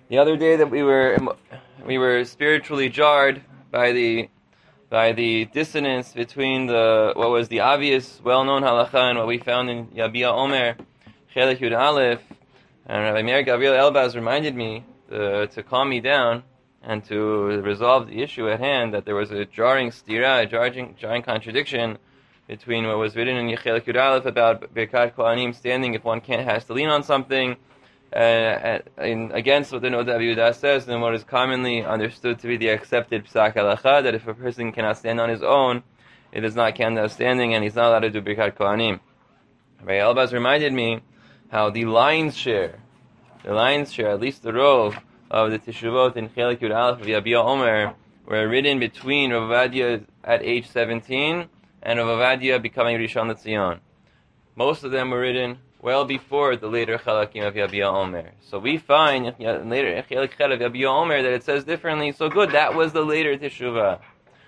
The other day that we were spiritually jarred by the dissonance between what was the obvious, well-known halacha and what we found in Yabia Omer, Chelek Yud Aleph, and Rabbi Meir Gabriel Elbaz reminded me to calm me down and to resolve the issue at hand, that there was a jarring stira, a jarring contradiction between what was written in Chelek Yud Aleph about Birkat Kohanim standing if one has to lean on something, against what the Noda Yehuda says, and what is commonly understood to be the accepted Psak Halacha, that if a person cannot stand on his own, it is not counted as standing, and he's not allowed to do Birkat Kohanim. Rabbi Elbaz reminded me how the lion's share, at least the rove of the Teshuvot in Chelek Yud Aleph of Yabia Omer, were written between Rav Ovadia at age 17 and Rav Ovadia becoming Rishon LeZion. Most of them were written well before the later Chalakim of Yabia Omer. So we find later Chelek Chet of Yabia Omer that it says differently. So good, that was the later Teshuvah.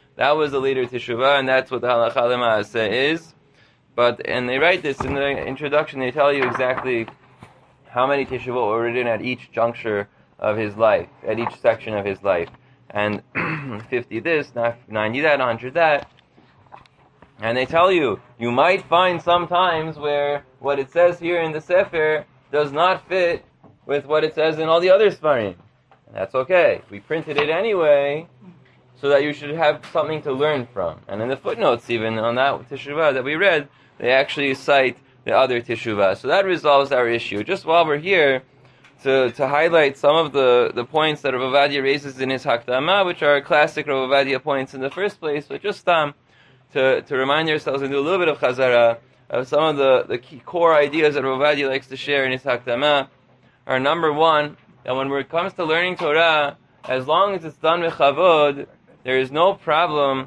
And that's what the Halacha L'Maaseh is. And they write this in the introduction. They tell you exactly how many Teshuvot were written at each juncture of his life, at each section of his life. And 50 this, 90 that, 100 that. And they tell you might find sometimes where what it says here in the Sefer does not fit with what it says in all the other Sfarim. And that's okay. We printed it anyway, so that you should have something to learn from. And in the footnotes even, on that Teshuvah that we read, they actually cite the other Teshuvah. So that resolves our issue. Just while we're here, to highlight some of the points that Rav Ovadia raises in his Hakdama, which are classic Rav Ovadia points in the first place, but just to remind yourselves and do a little bit of chazara of some of the key core ideas that Rav Ovadia likes to share in his Hakdama, are number one, that when it comes to learning Torah, as long as it's done with chavod, there is no problem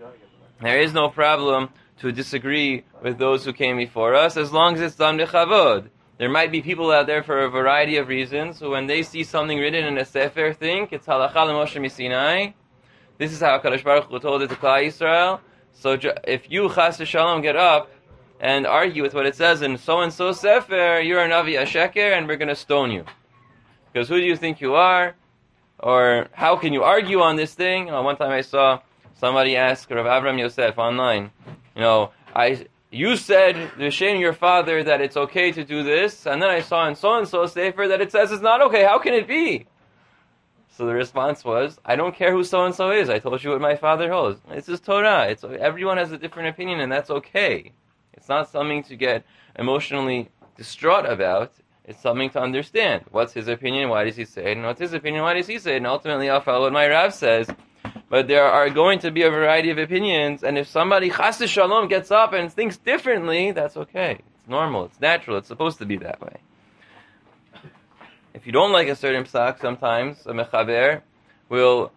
to disagree with those who came before us, as long as it's done with chavod. There might be people out there for a variety of reasons who, when they see something written in a sefer, think it's halacha l'Moshe Misinai. This is how HaKadosh Baruch Hu told it to Klal Yisrael. So if you, chas v'shalom, get up and argue with what it says in so-and-so sefer, you're a Navi Asheker, and we're going to stone you. Because who do you think you are? Or how can you argue on this thing? One time I saw somebody ask Rav Avram Yosef online, you said, V'shem your father, that it's okay to do this, and then I saw in so-and-so sefer that it says it's not okay. How can it be? So the response was, I don't care who so-and-so is. I told you what my father holds. This is Torah. Everyone has a different opinion, and that's okay. It's not something to get emotionally distraught about. It's something to understand. What's his opinion? Why does he say it? And what's his opinion? Why does he say it? And ultimately, I'll follow what my Rav says. But there are going to be a variety of opinions, and if somebody, chas v'shalom, gets up and thinks differently, that's okay. It's normal. It's natural. It's supposed to be that way. If you don't like a certain psak, sometimes a mechaber will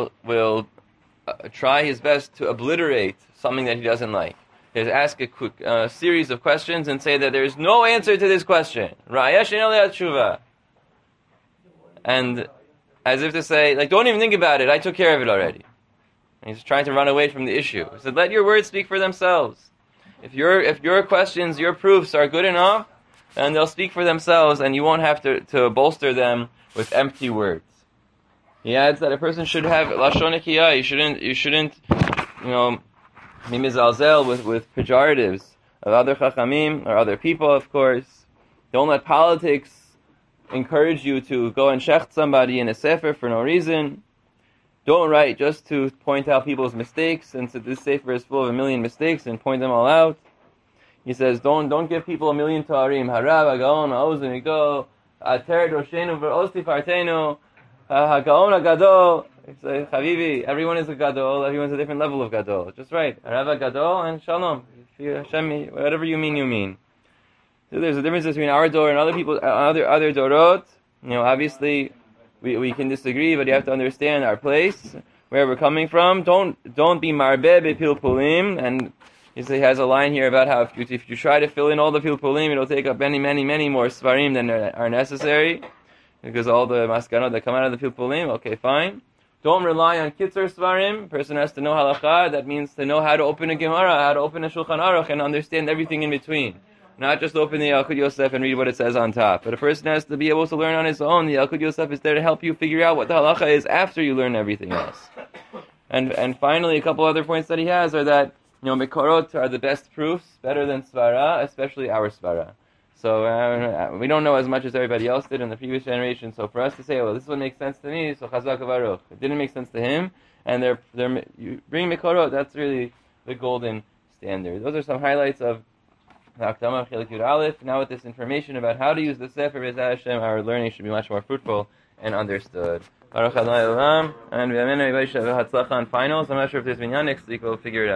try his best to obliterate something that he doesn't like. He'll ask a quick series of questions and say that there is no answer to this question. Ra'aya she'en alei tshuva. And as if to say, don't even think about it. I took care of it already. And he's trying to run away from the issue. He said, let your words speak for themselves. If your questions, your proofs are good enough, then they'll speak for themselves, and you won't have to bolster them with empty words. He adds that a person should have lashon nekiyah. You shouldn't, be mizalzel with pejoratives of other chachamim or other people, of course. Don't let politics encourage you to go and shecht somebody in a sefer for no reason. Don't write just to point out people's mistakes, and so this sefer is full of a million mistakes, and point them all out. He says, don't give people a million ta'arim. Harav, hagaon, ha'ozen, higo, ater doshenu v'osti fartenu, hagaon, hagadol. It's like, Chavivi, everyone is a gadol, everyone's a different level of gadol. Just right. Harav, hagadol, and shalom. Hashem, whatever you mean, you mean. So there's a difference between our door and other people, other dorot. Obviously, we can disagree, but you have to understand our place, where we're coming from. Don't be marbeh b'pilpulim. And he has a line here about how if you try to fill in all the pilpulim, it'll take up many, many, many more svarim than are necessary, because all the maskanot that come out of the pilpulim. Okay, fine. Don't rely on kitzur svarim. A person has to know halacha. That means to know how to open a Gemara, how to open a Shulchan Aruch, and understand everything in between. not just open the Yalkut Yosef and read what it says on top. But a person has to be able to learn on his own. The Yalkut Yosef is there to help you figure out what the halacha is after you learn everything else. And finally, a couple other points that he has are that, Mekorot are the best proofs, better than Svara, especially our Svara. So we don't know as much as everybody else did in the previous generation. So for us to say, well, this is what makes sense to me, so Chazak Baruch. It didn't make sense to him, and you bring Mekorot, that's really the golden standard. Those are some highlights of Hakdama Chelik Yud Aleph. Now with this information about how to use the Sefer B'ezras Hashem, our learning should be much more fruitful and understood. Baruch Adonai Olam, and everybody should have Hatzlacha on finals. I'm not sure if there's minyan next week, we'll figure it out.